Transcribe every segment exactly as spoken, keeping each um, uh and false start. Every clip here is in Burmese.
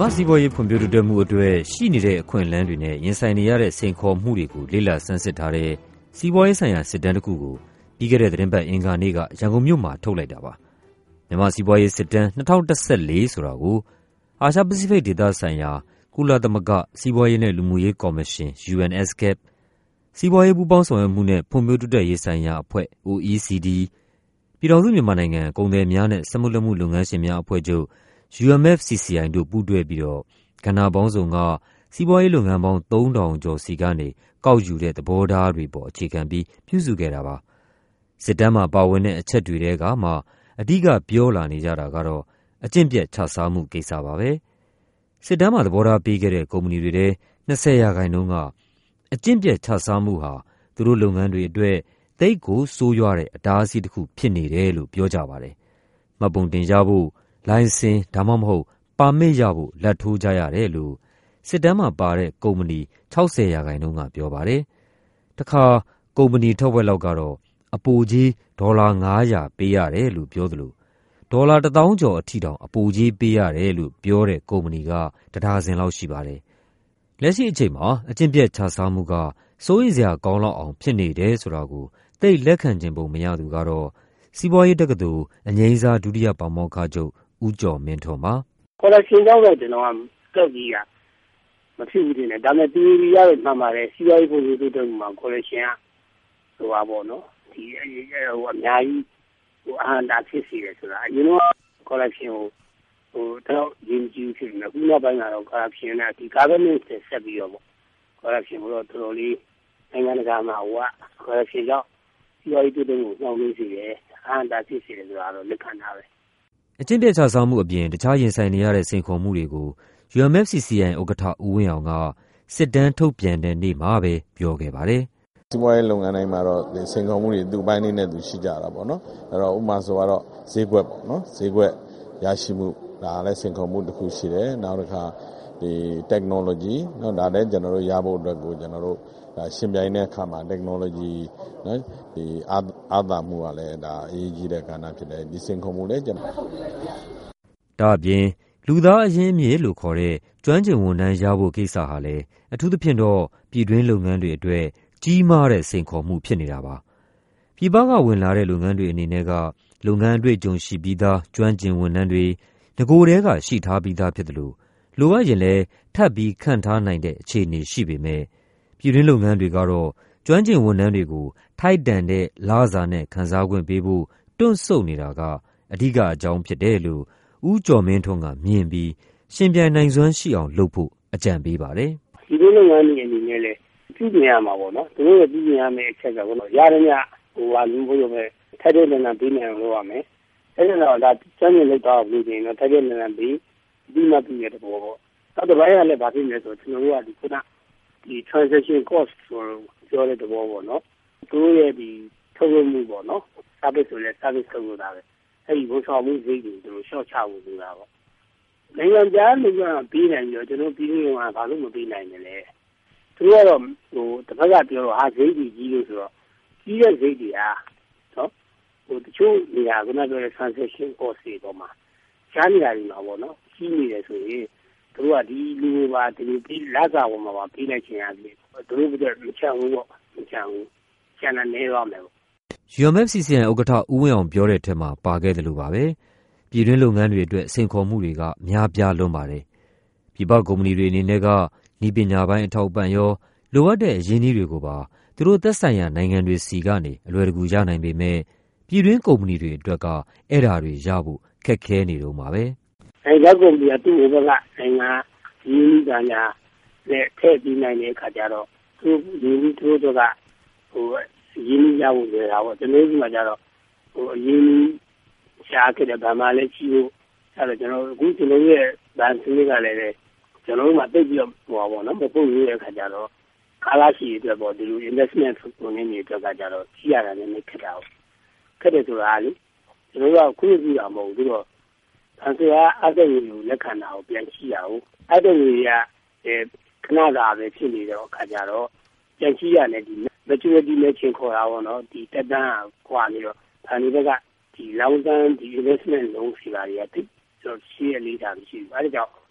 မြန်မာစီးပွားရေးဖွံ့ဖြိုးတိုးတက်မှုအတွက်ရှိနေတဲ့အခွင့်အလမ်းတွေနဲ့ရင်ဆိုင်နေရတဲ့စိန်ခေါ်မှုတွေကိုလေ့လာဆန်းစစ်ထားတဲ့စီးပွားရေးဆိုင်ရာစစ်တမ်းတစ်ခုကိုပြီးခဲ့တဲ့သီတင်းပတ်အင်္ဂါနေ့ကရန်ကုန်မြို့မှာထုတ်လိုက်တာပါ။မြန်မာစီးပွားရေးစစ်တမ်း၂၀၁၄ဆိုတာကိုအာရှပစိဖိတ်ဒေသဆိုင်ရာကုလသမဂ္ဂစီးပွားရေးနဲ့လူမှုရေးကော်မရှင် U N S C A P စီးပွားရေးပူးပေါင်းဆောင်ရွက်မှုနဲ့ဖွံ့ဖြိုးတိုးတက်ရေးဆိုင်ရာအဖွဲ့ O E C D ပြည်ထောင်စုမြန်မာနိုင်ငံကုန်သည်များနဲ့စက်မှုလက်မှုလုပ်ငန်းရှင်များအဖွဲ့ချုပ်U M F C C I တို့ပူးတွဲပြီးတော့ကဏ္ဍပေါင်းစုံကစီးပွားရေးလုပ်ငန်းပေါင်းသုံးထောင်ကျော်စီကနေကောက်ယူတဲ့သဘောထားတွေပေါ်အခြေခံပြီးပြုစုခဲ့တာပါ။စစ်တမ်းမှာပါဝင်တဲ့အချက်တွေထဲကမှအဓိကပြောလာနေကြတာကတော့အကျင့်ပျက်ခြစားမှုကိစ္စပါပဲ။စစ်တမ်းမှာသဘောထားပေးခဲ့တဲ့ကုမ္ပဏီတွေထဲ၂၀ရာခိုင်နှုန်းကအကျင့်ပျက်ခြစားမှုဟာသူတို့လုပ်ငန်းတွေအတွက်သိပ်ကိုဆိုးရွားတဲ့အတားအဆီးတစ်ခုဖြစ်နေတယ်လို့ပြောကြပါတယ်။မှတ်ပုံတင်ရဖို့လိုင်စင်ဒါမှမဟုတ်ပါမစ်ရဖို့လက်ထိုးကြရတယ်လို့စစ်တမ်းမှာပါတဲ့ကုမ္ပဏီ၆၀ရာခိုင်နှုန်းကပြောပါတယ်။တခါကုမ္ပဏီထုတ်ဝက်လောက်ကတော့အပိုကြီးဒေါ်လာ၅၀၀ပေးရတယ်လို့ပြောသလိုဒေါ်လာတစ်သောင်းကျော်အထိတောင်အပိုကြီးပေးရတယ်လို့ပြောတဲ့ကုမ္ပဏီကတဒါဇင်လောက်ရှိပါတယ်။လက်ရှိအချိန်မှာအကျင့်ပျက်ခြစားမှုကစိုးရိမ်စရာကောင်းလောက်အောင်ဖြစ်နေတယ်ဆိုတာကိုသိလက်ခံခြင်းပုံမရသူကတော့စီးပွားရေးတက္ကသိုလ်အငြိမ်းစားဒုတိယပါမောက္ခချုပ်ဦးကျော်မင်းထွန်းပါ။ခေါ်လက်ရှင်ကြောင့်တော့ကျွန်တော်ကတုတ်ကြီးကမဖြစ်ဘူးတင်တယ်ဒါပေမဲ့တီဗီရတော့မှန်ပါတယ်စီးပွားရေးပုံစံတိုးတက်မှုမှာခေါ်လက်ရှင်ကဟိုပါပေါ့နော်ဒီဟိုအများကြီးဟိုအဟံတာဖြစ်စီတယ်ဆိုတာအရင်ကခေါ်လက်ရှင်ကိုဟိုတော့ရင်းကြည့်ဖြစ်နေခုနောက်ပိုင်းကတော့ခေါ်လက်ရှင်နဲ့ဒီ government ဆက်ပြီးတော့ပေါ့ခေါ်လက်ရှင်ကတော့တော်တော်လေးနိုင်ငံတကာမှာဟိုကခေါ်လက်ရှင်ကြောင့်စီးပွားရေးတိုးတက်မှုနှောင့်နှေးစေတယ်အဟံတာဖြစ်စီတယ်ဆိုတာတော့လက်ခံထားပဲအကျင့်ပျက်ခြစားမှုအပြင်တခြားရင်ဆိုင်နေရတဲ့စိန်ခေါ်မှုတွေကို U M F C C I ဥက္ကဋ္ဌဦးဝင်းအောင်ကစစ်တမ်းထုတ်ပြန်တဲ့နေ့မှာပဲပြောခဲ့ပါတယ်။စီးပွားရေးလုပ်ငန်းတိုင်းမှာတော့စိန်ခေါ်မှုတွေသူ့ပိုင်းလေးနဲ့သူရှိကြတာပေါ့နော်။အဲ့တော့ဥပမာဆိုတော့ဈေးကွက်ပေါ့နော်။ဈေးကွက်ရရှိမှုဒါလည်းစိန်ခေါ်မှုတစ်ခုရှိတယ်။နောက်တစ်ခါဒီ technology နော်ဒါလည်းကျွန်တော်တို့ရဖို့အတွက်ကိုကျွန်တော်တို့ဒါရှင်ပြိုင်တဲ့အခါမှာ technology နော်ဒီအာသာမှုကလည်းဒါအရေးကြီးတဲ့ကဏ္ဍဖြစ်တယ်ဒီစင်ခုံမှုလည်းကျွန်တော်ဒါအပြင်လူသားအရင်းအမြစ်လို့ခေါ်တဲ့ကျွမ်းကျင်ဝန်ထမ်းရဖို့ကိစ္စဟာလည်းအထူးသဖြင့်တော့ပြည်တွင်းလုပ်ငန်းတွေအတွက်ကြီးမားတဲ့စိန်ခေါ်မှုဖြစ်နေတာပါပြည်ပကဝင်လာတဲ့လုပ်ငန်းတွေအနေနဲ့ကလုပ်ငန်းအတွေ့အကြုံရှိပြီးသားကျွမ်းကျင်ဝန်ထမ်းတွေငကိုယ်တည်းကရှိထားပြီးသားဖြစ်တယ်လို့လိုအပ်ရင်လည်းထပ်ပြီးခန့်ထားနိုင်တဲ့အခြေအနေရှိပေမဲ့ပြည်တွင်းလုပ်ငန်းတွေကတော့ကျွမ်းကျင်ဝန်ထမ်းတွေကိုထိုက်တန်တဲ့လစာနဲ့ခံစား권ပေးဖို့တွန့်ဆုတ်နေတာကအဓိကအကြောင်းဖြစ်တယ်လို့ဦးကျော်မင်းထွန်းကမြင်ပြီးရှင်ပြိုင်နိုင်စွမ်းရှိအောင်လုပ်ဖို့အကြံပေးပါတယ်။ဒီလိုလုပ်ငန်းတွေအနေနဲ့လည်းပြည်ပြင်ရမှာပေါ့နော်။သူတို့ကပြည်ပြင်ရမယ့်အချက်ကကတော့ရရမြဟိုဟာလူမျိုးတွေပဲထိုက်တဲ့နေရာပေးနေအောင်လုပ်ရမယ်။အဲ့ဒါတော့ဒါကျွမ်းကျင်လုပ်တော့လူတွေနဲ့ထိုက်တဲ့နေရာပေးဒီမှာပြည်ရတဲ့ဘောပေါ့။နောက်တစ်ပိုင်းကလည်းဗာဖြစ်နေဆိုကျွန်တော်တို့ကဒီခုနဒီ transaction cost ဆိုပြောတဲ့ဘောပေါ့နော်။သူတို့ရဲ့ဒီထုတ်လုပ်မှုပေါ့နော်။ service ဆိုလဲ service ထုတ်လို့တာပဲ။အဲ့ဒီဘုံဆောင်မှုဈေးတွေတို့ရှော့ချဖို့ဆိုတာပေါ့။နိုင်ငံခြားလူကပြီးနိုင်ပြီးတော့ကျွန်တော်ပြည်နေမှာဘာလို့မပြီးနိုင်လဲလေ။သူကတော့ဟိုတစ်ဖက်ကပြောတော့ဟာဈေးကြီးကြီးလို့ဆိုတော့ကြီးတဲ့ဈေးတွေဟာနော်ဟိုတချို့နေရာကနပြောတဲ့ transaction cost တွေပေါ်မှာရှားနေရတယ်မှာပေါ့နော်။ကြီးနေတယ်ဆိုရင်သူကဒီလူပါဒီလိုပြီးလက်စာပေါ်မှာပါပြီးလိုက်ချင်ရပြီ။သူတို့ကမချမ်းဘူးပေါ့မချမ်းဘူး။ကျန်တဲ့နေရောမယ်ပေါ့။ U M F C C I ဥက္ကဋ္ဌဦးဝင်းအောင်ပြောတဲ့အထက်မှာပါခဲ့တယ်လို့ပါပဲပြည်တွင်းလုပ်ငန်းတွေအတွက်စိန်ခေါ်မှုတွေကများပြားလွန်းပါတယ်ပြည်ပကုမ္ပဏီတွေအနေနဲ့ကနည်းပညာပိုင်းအထောက်အပံ့ရောလိုအပ်တဲ့အရင်းအနှီးတွေကိုပါသူတို့သက်ဆိုင်ရာနိုင်ငံတွေစီကနေအလွယ်တကူရနိုင်ပေမဲ့ပြည်တွင်းကုမ္ပဏီတွေအတွက်ကအဲ့ဓာတွေရဖို့ခက်ခဲနေတော့မှာပဲနိုင်ငံကုမ္ပဏီကသူ့ဘက်ကနိုင်ငံရင်းနှီးကြညာနဲ့ထည့်ပြီးနိုင်တဲ့အခါကျတော့သူရင်းနှီးသူတို့ကဟိုရင်းနှီးရဖို့လွယ်တာပေါ့ကျွန်တော်တို့ကကြတော့ဟိုအရင်းနှီးရှားခဲ့တဲ့ဗမာလည်းရှိဖို့အဲ့တော့ကျွန်တော်အခုကျွန်တော်ရဲ့ဗန်စနစ်ကလည်းကျွန်တော်တို့မှတိတ်ပြီးတော့ဟိုပါပေါ့နော်မပုတ်ရတဲ့အခါကျတော့ခါလာရှိတဲ့အတွက်ပေါ့ဒီလို investment ပုံနေနေအတွက်ကကြတော့ကြီးရတာလည်းခက်တာခက်တယ်ဆိုတာလေကျွန်တော်ကခုကြည့်တာမဟုတ်ဘူးတော့ဗန်စကအတဲ့ကိုလက်ခံတာကိုပြန်ကြည့်ရအောင်အဲ့တဲ့ကြီးကအဲခဏသာပဲဖြစ်နေတော့အခါကျတော့ပြန်ကြည့်ရတယ်ဒီ maturity နဲ့ချင်းခေါ်တာပေါ့နော်ဒီတက်တန်းကွာနေတော့ဒါနေဘက်ကဒီ long term ဒီ investment လုံးစီပါတွေကတိကျတော့ရှိရလေးတာမရှိဘူးအဲဒါကြောင့်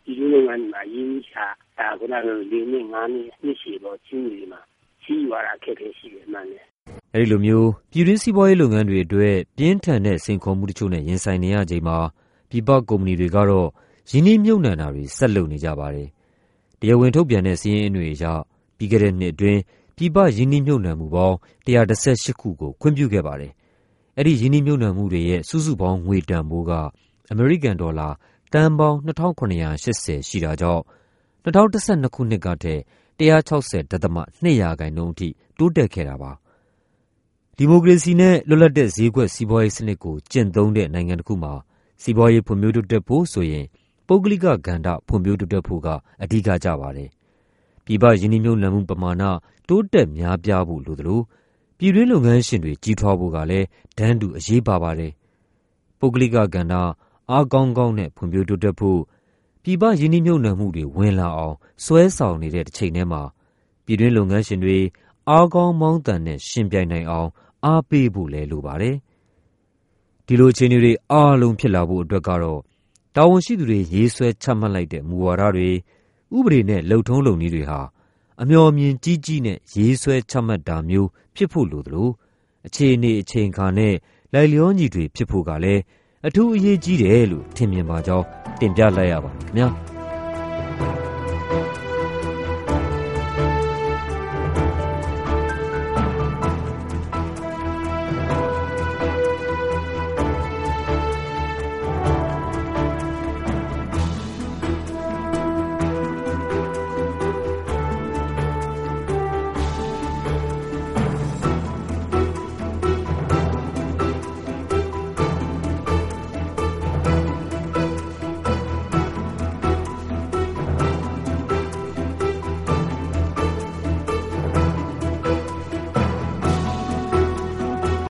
ဒီလိုလုပ်ငန်းတွေမှာရင်းနှီးချတာခုနကလိုလေးနှစ်ငါးနှစ်နှစ်ရှည်တော့ချင်းတွေမှာစီးရွာတာခက်ခဲရှိတယ်မှန်တယ်အဲဒီလိုမျိုးပြည်တွင်းစီးပွားရေးလုပ်ငန်းတွေအတွက်ပြင်းထန်တဲ့စိန်ခေါ်မှုတချို့နဲ့ရင်ဆိုင်နေရချိန်မှာပြည်ပကုမ္ပဏီတွေကတော့ရင်းနှီးမြှုပ်နှံတာတွေဆက်လုပ်နေကြပါတယ်တရားဝင်ထုတ်ပြန်တဲ့စာရင်းအတွေအရပြီးခဲ့တဲ့နှစ်အတွင်းပြည်ပရင်းနှီးမြှုပ်နှံမှုပေါင်းone hundred eighty-sixခုကိုခွင့်ပြုခဲ့ပါတယ်အဲ့ဒီရင်းနှီးမြှုပ်နှံမှုတွေရဲ့စုစုပေါင်းငွေတန်ဖိုးကအမေရိကန်ဒေါ်လာတန်ပေါင်းtwo thousand seven hundred eightyရှိတာကြောင့်two thousand twelveခုနှစ်ကတည်းကone hundred sixty point twoရာခိုင်နှုန်းအထိတိုးတက်ခဲ့တာပါဒီမိုကရေစီနဲ့လွတ်လပ်တဲ့ဈေးကွက်စီးပွားရေးစနစ်ကိုကျင့်သုံးတဲ့နိုင်ငံတစ်ခုမှာစီးပွားရေးဖွံ့ဖြိုးတိုးတက်ဖို့ဆိုရင်ပုဂ္ဂလိကကဏ္ဍဖွံ့ဖြိုးတိုးတက်ဖို့ကအဓိကကျပါတယ်ပြည်ပရင်းနှီးမြှုပ်နှံမှုပမာဏတိုးတက်များပြားဖို့လိုသလိုပြည်တွင်းလုပ်ငန်းရှင်တွေကြီးထွားဖို့ကလည်းတန်းတူအရေးပါပါတယ်ပုဂ္ဂလိကကဏ္ဍအားကောင်းကောင်းနဲ့ဖွံ့ဖြိုးတိုးတက်ဖို့ပြည်ပရင်းနှီးမြှုပ်နှံမှုတွေဝင်လာအောင်ဆွဲဆောင်နေတဲ့တစ်ချိန်တည်းမှာပြည်တွင်းလုပ်ငန်းရှင်တွေအားကောင်းမောင်းသန်နဲ့ရှင်ပြိုင်နိုင်အောင်အားပေးဖို့လည်းလိုပါတယ်ဒီလိုအခြေအနေတွေအားလုံးဖြစ်လာဖို့အတွက်ကတော့တာဝန်ရှိသူတွေရေးဆွဲချမှတ်လိုက်တဲ့မူဝါဒတွေဥပဒေနဲ့လုပ်ထုံးလုပ်နည်းတွေဟာအမျှော်မြင်ကြီးကြီးနဲ့ရေးဆွဲချမှတ်တာမျိုးဖြစ်ဖို့လိုသလိုအခြေအနေအချိန်အခါနဲ့လိုက်လျောညီတွေဖြစ်ဖို့ကလည်းအထူးအရေးကြီးတယ်လို့ထင်မြင်ပါကြောင်းတင်ပြလိုက်ရပါတယ်ခင်ဗျာ